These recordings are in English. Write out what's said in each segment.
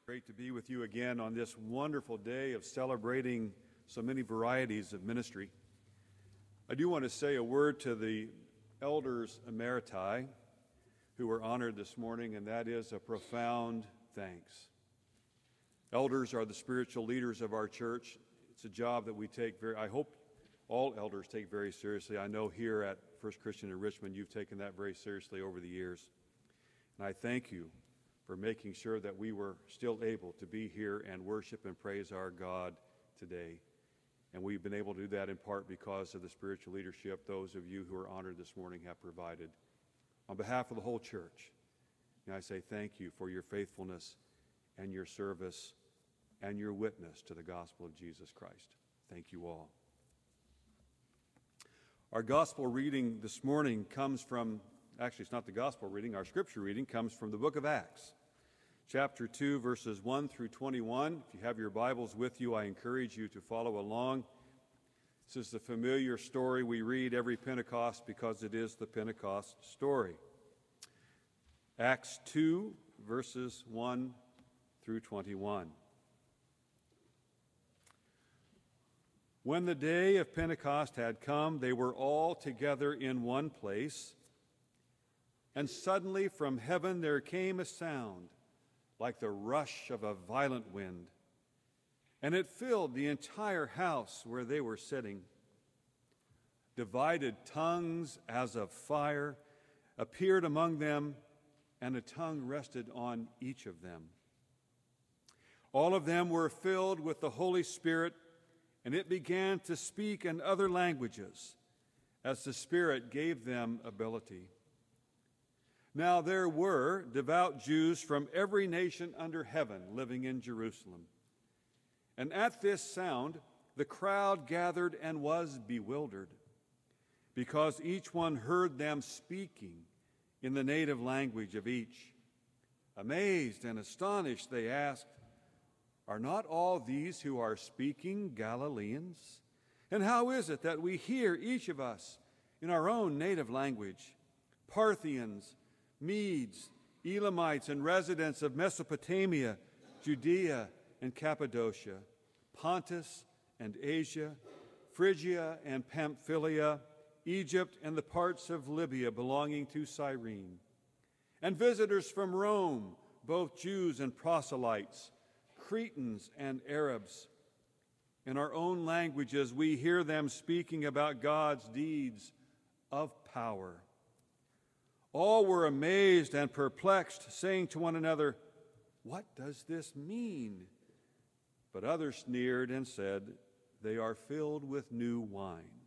Great to be with you again on this wonderful day of celebrating so many varieties of ministry. I do want to say a word to the elders emeriti who were honored this morning, and that is a profound thanks. Elders are the spiritual leaders of our church. It's a job that we take I hope all elders take very seriously. I know here at First Christian in Richmond, you've taken that very seriously over the years. And I thank you for making sure that we were still able to be here and worship and praise our God today. And we've been able to do that in part because of the spiritual leadership those of you who are honored this morning have provided. On behalf of the whole church, may I say thank you for your faithfulness and your service and your witness to the gospel of Jesus Christ. Thank you all. Our gospel reading this morning comes from, actually it's not the gospel reading, our scripture reading comes from the book of Acts. Chapter 2, verses 1 through 21. If you have your Bibles with you, I encourage you to follow along. This is the familiar story we read every Pentecost because it is the Pentecost story. Acts 2, verses 1 through 21. When the day of Pentecost had come, they were all together in one place, and suddenly from heaven there came a sound like the rush of a violent wind, and it filled the entire house where they were sitting. Divided tongues as of fire appeared among them, and a tongue rested on each of them. All of them were filled with the Holy Spirit, and it began to speak in other languages as the Spirit gave them ability. Now there were devout Jews from every nation under heaven living in Jerusalem. And at this sound, the crowd gathered and was bewildered, because each one heard them speaking in the native language of each. Amazed and astonished, they asked, "Are not all these who are speaking Galileans? And how is it that we hear each of us in our own native language? Parthians, Medes, Elamites, and residents of Mesopotamia, Judea and Cappadocia, Pontus and Asia, Phrygia and Pamphylia, Egypt and the parts of Libya belonging to Cyrene, and visitors from Rome, both Jews and proselytes, Cretans and Arabs. In our own languages we hear them speaking about God's deeds of power." All were amazed and perplexed, saying to one another, "What does this mean?" But others sneered and said, "They are filled with new wine."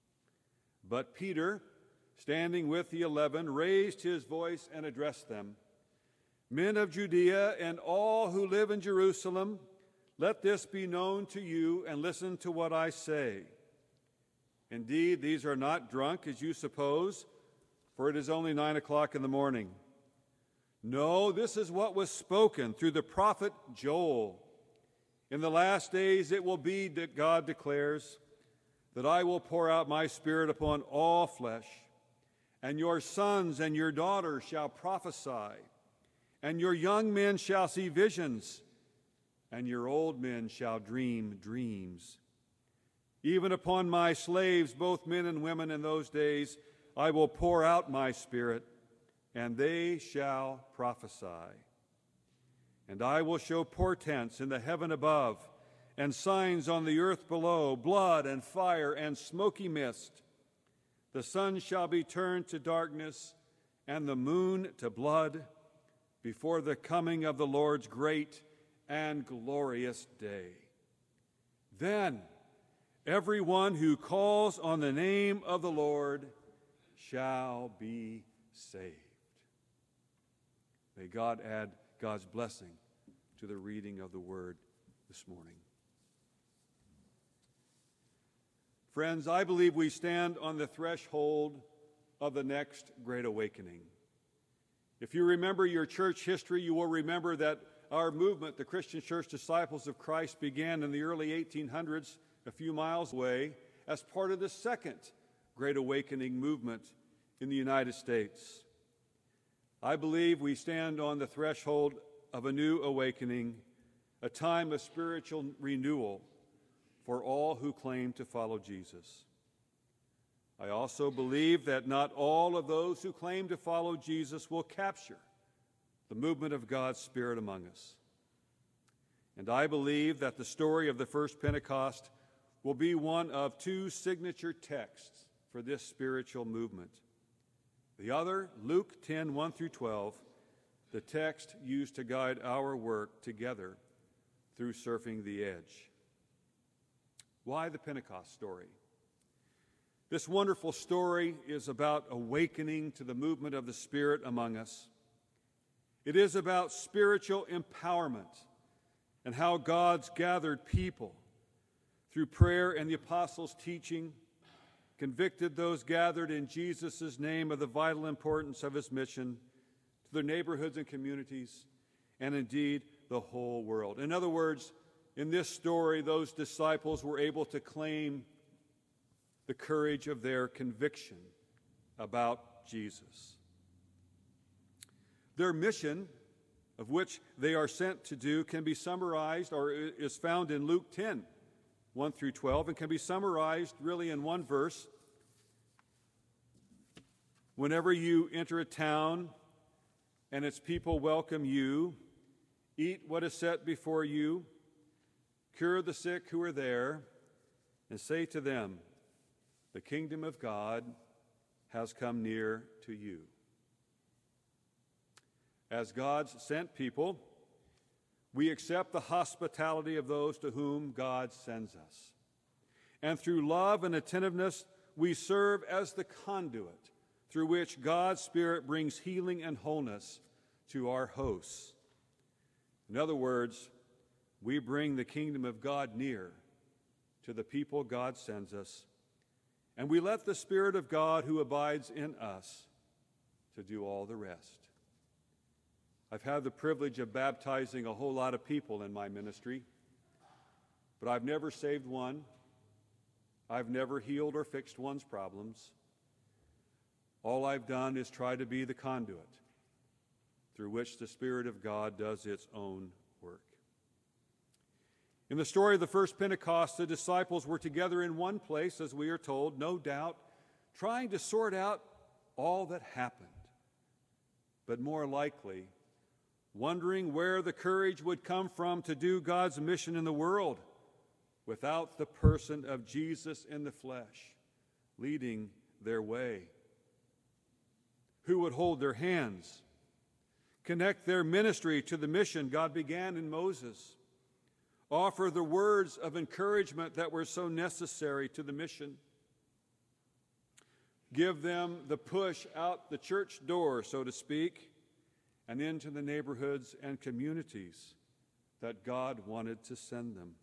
But Peter, standing with the 11, raised his voice and addressed them. "Men of Judea and all who live in Jerusalem, let this be known to you, and listen to what I say. Indeed, these are not drunk, as you suppose, for it is only 9 o'clock in the morning. No, this is what was spoken through the prophet Joel. In the last days it will be, that God declares, that I will pour out my Spirit upon all flesh, and your sons and your daughters shall prophesy, and your young men shall see visions, and your old men shall dream dreams. Even upon my slaves, both men and women, in those days I will pour out my Spirit, and they shall prophesy. And I will show portents in the heaven above, and signs on the earth below, blood and fire and smoky mist. The sun shall be turned to darkness, and the moon to blood, before the coming of the Lord's great and glorious day. Then everyone who calls on the name of the Lord shall be saved." May God add God's blessing to the reading of the word this morning. Friends, I believe we stand on the threshold of the next great awakening. If you remember your church history, you will remember that our movement, the Christian Church Disciples of Christ, began in the early 1800s, a few miles away, as part of the second Great Awakening movement in the United States. I believe we stand on the threshold of a new awakening a time of spiritual renewal for all who claim to follow Jesus. I also believe that not all of those who claim to follow Jesus will capture the movement of God's Spirit among us. And I believe that the story of the first Pentecost will be one of two signature texts for this spiritual movement. The other, Luke 10, 1 through 12, the text used to guide our work together through Surfing the Edge. Why the Pentecost story? This wonderful story is about awakening to the movement of the Spirit among us. It is about spiritual empowerment and how God's gathered people, through prayer and the apostles' teaching, convicted those gathered in Jesus' name of the vital importance of his mission to their neighborhoods and communities, and indeed the whole world. In other words, in this story, those disciples were able to claim the courage of their conviction about Jesus. Their mission, of which they are sent to do, can be summarized or is found in Luke 10, 1 through 12, and can be summarized really in one verse. Whenever you enter a town and its people welcome you, eat what is set before you, cure the sick who are there, and say to them, the kingdom of God has come near to you. As God's sent people, we accept the hospitality of those to whom God sends us. And through love and attentiveness, we serve as the conduit through which God's Spirit brings healing and wholeness to our hosts. In other words, we bring the kingdom of God near to the people God sends us, and we let the Spirit of God who abides in us to do all the rest. I've had the privilege of baptizing a whole lot of people in my ministry, but I've never saved one. I've never healed or fixed one's problems. All I've done is try to be the conduit through which the Spirit of God does its own work. In the story of the first Pentecost, the disciples were together in one place, as we are told, no doubt, trying to sort out all that happened, but more likely, wondering where the courage would come from to do God's mission in the world without the person of Jesus in the flesh leading their way. Who would hold their hands, connect their ministry to the mission God began in Moses, offer the words of encouragement that were so necessary to the mission, give them the push out the church door, so to speak, and into the neighborhoods and communities that God wanted to send them.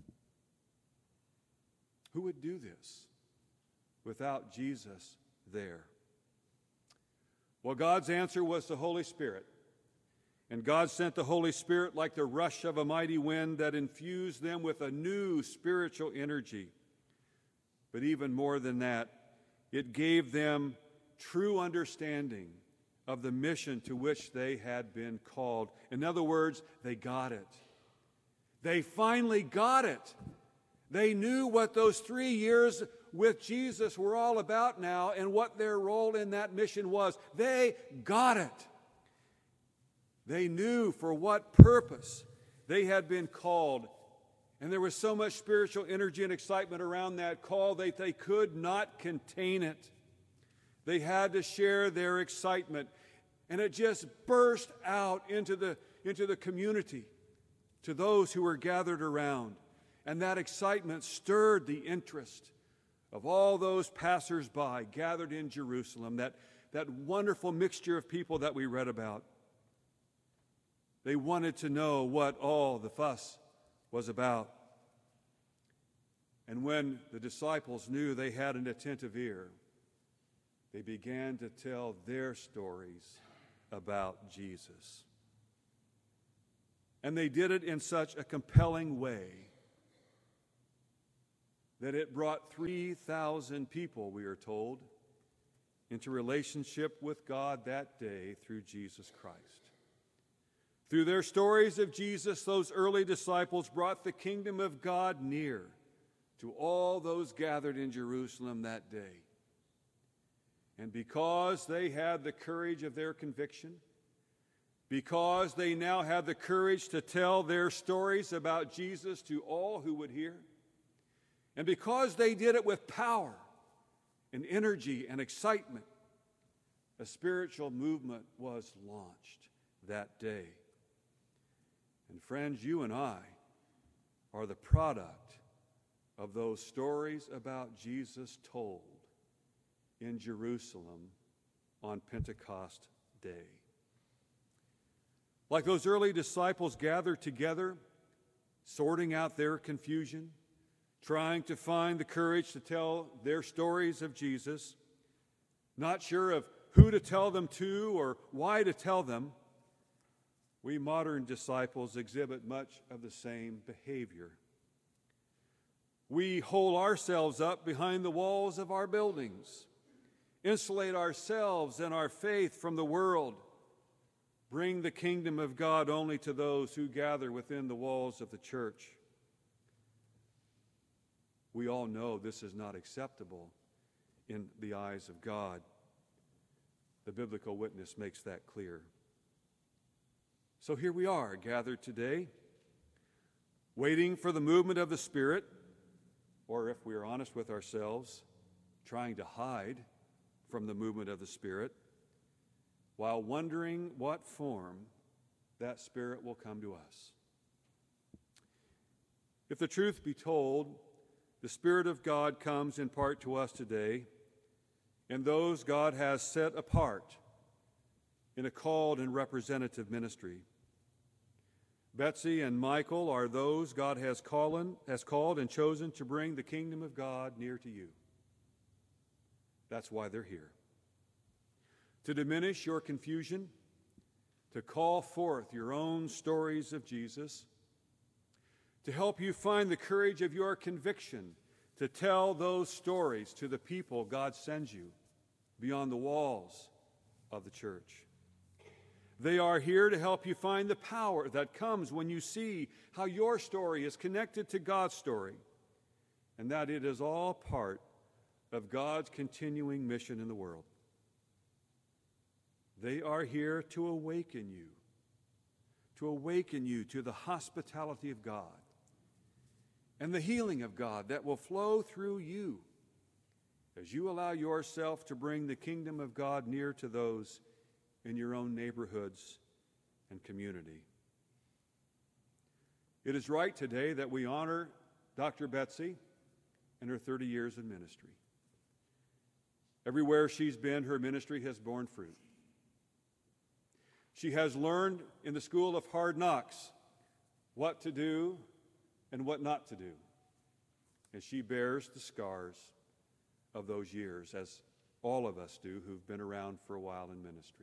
Who would do this without Jesus there? Well, God's answer was the Holy Spirit. And God sent the Holy Spirit like the rush of a mighty wind that infused them with a new spiritual energy. But even more than that, it gave them true understanding of the mission to which they had been called. In other words, they got it. They finally got it. They knew what those 3 years with Jesus were all about now and what their role in that mission was. They got it. They knew for what purpose they had been called. And there was so much spiritual energy and excitement around that call that they could not contain it. They had to share their excitement. And it just burst out into the community to those who were gathered around. And that excitement stirred the interest of all those passers-by gathered in Jerusalem, that wonderful mixture of people that we read about. They wanted to know what all the fuss was about. And when the disciples knew they had an attentive ear, they began to tell their stories about Jesus. And they did it in such a compelling way that it brought 3,000 people, we are told, into relationship with God that day through Jesus Christ. Through their stories of Jesus, those early disciples brought the kingdom of God near to all those gathered in Jerusalem that day. And because they had the courage of their conviction, because they now had the courage to tell their stories about Jesus to all who would hear, and because they did it with power and energy and excitement, a spiritual movement was launched that day. And friends, you and I are the product of those stories about Jesus told in Jerusalem on Pentecost Day. Like those early disciples gathered together, sorting out their confusion, trying to find the courage to tell their stories of Jesus, not sure of who to tell them to or why to tell them, we modern disciples exhibit much of the same behavior. We hole ourselves up behind the walls of our buildings, insulate ourselves and our faith from the world, bring the kingdom of God only to those who gather within the walls of the church. We all know this is not acceptable in the eyes of God. The biblical witness makes that clear. So here we are, gathered today, waiting for the movement of the Spirit, or if we are honest with ourselves, trying to hide from the movement of the Spirit, while wondering what form that Spirit will come to us. If the truth be told, the Spirit of God comes in part to us today, and those God has set apart in a called and representative ministry. Betsy and Michael are those God has called and chosen to bring the kingdom of God near to you. That's why they're here. To diminish your confusion, to call forth your own stories of Jesus, to help you find the courage of your conviction to tell those stories to the people God sends you beyond the walls of the church. They are here to help you find the power that comes when you see how your story is connected to God's story, and that it is all part of God's continuing mission in the world. They are here to awaken you to the hospitality of God and the healing of God that will flow through you as you allow yourself to bring the kingdom of God near to those in your own neighborhoods and community. It is right today that we honor Dr. Betsy and her 30 years in ministry. Everywhere she's been, her ministry has borne fruit. She has learned in the school of hard knocks what to do and what not to do, and she bears the scars of those years, as all of us do who've been around for a while in ministry.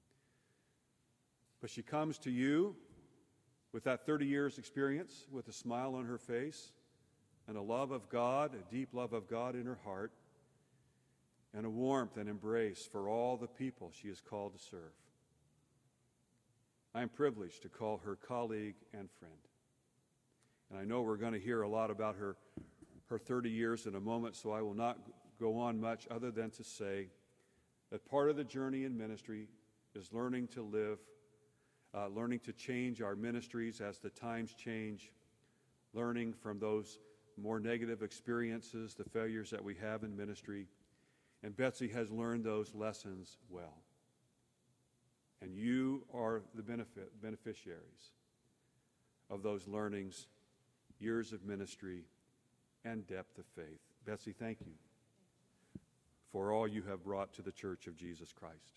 But she comes to you with that 30 years experience, with a smile on her face, and a love of God, a deep love of God in her heart, and a warmth and embrace for all the people she is called to serve. I am privileged to call her colleague and friend. And I know we're going to hear a lot about her 30 years in a moment, so I will not go on much other than to say that part of the journey in ministry is learning to live, learning to change our ministries as the times change, learning from those more negative experiences, the failures that we have in ministry. And Betsy has learned those lessons well. And you are the beneficiaries of those learnings, years of ministry, and depth of faith. Betsy, thank you for all you have brought to the Church of Jesus Christ.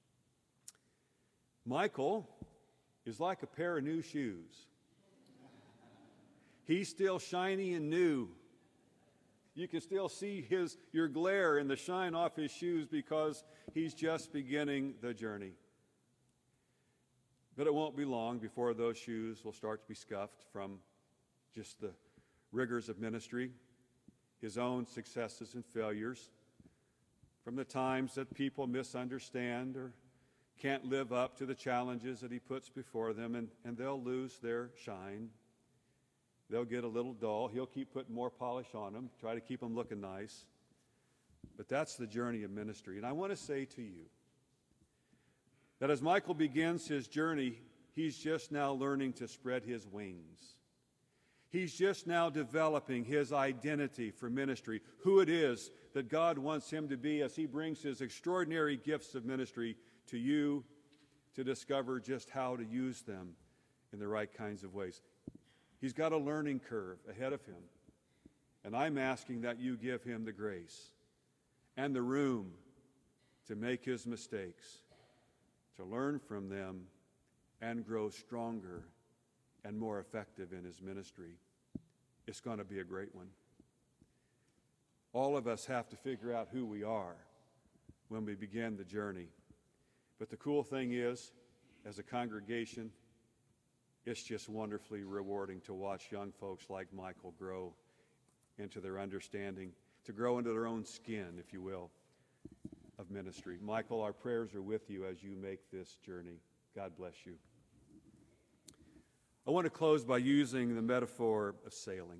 Michael is like a pair of new shoes. He's still shiny and new. You can still see your glare and the shine off his shoes because he's just beginning the journey. But it won't be long before those shoes will start to be scuffed from just the rigors of ministry, his own successes and failures, from the times that people misunderstand or can't live up to the challenges that he puts before them, and they'll lose their shine. They'll get a little dull. He'll keep putting more polish on them, try to keep them looking nice. But that's the journey of ministry. And I want to say to you that as Michael begins his journey, he's just now learning to spread his wings. He's just now developing his identity for ministry, who it is that God wants him to be as he brings his extraordinary gifts of ministry to you to discover just how to use them in the right kinds of ways. He's got a learning curve ahead of him, and I'm asking that you give him the grace and the room to make his mistakes, to learn from them, and grow stronger and more effective in his ministry. It's going to be a great one. All of us have to figure out who we are when we begin the journey. But the cool thing is, as a congregation, it's just wonderfully rewarding to watch young folks like Michael grow into their understanding, to grow into their own skin, if you will, of ministry. Michael, our prayers are with you as you make this journey. God bless you. I want to close by using the metaphor of sailing.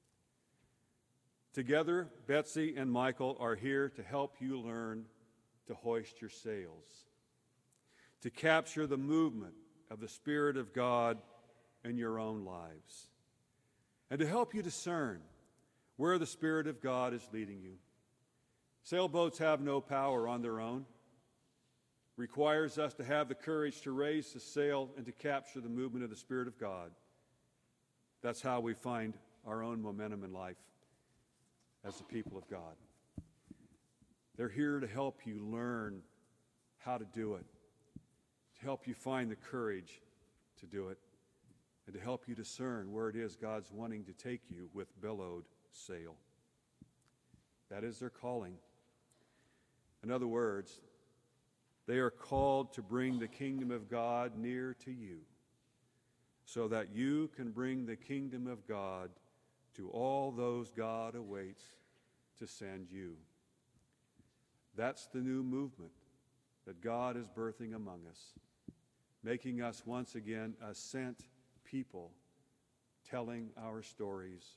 Together, Betsy and Michael are here to help you learn to hoist your sails, to capture the movement of the Spirit of God in your own lives, and to help you discern where the Spirit of God is leading you. Sailboats have no power on their own. It requires us to have the courage to raise the sail and to capture the movement of the Spirit of God. That's how we find our own momentum in life as the people of God. They're here to help you learn how to do it, to help you find the courage to do it, and to help you discern where it is God's wanting to take you with billowed sail. That is their calling. In other words, they are called to bring the kingdom of God near to you so that you can bring the kingdom of God to all those God awaits to send you. That's the new movement that God is birthing among us, making us once again a sent people telling our stories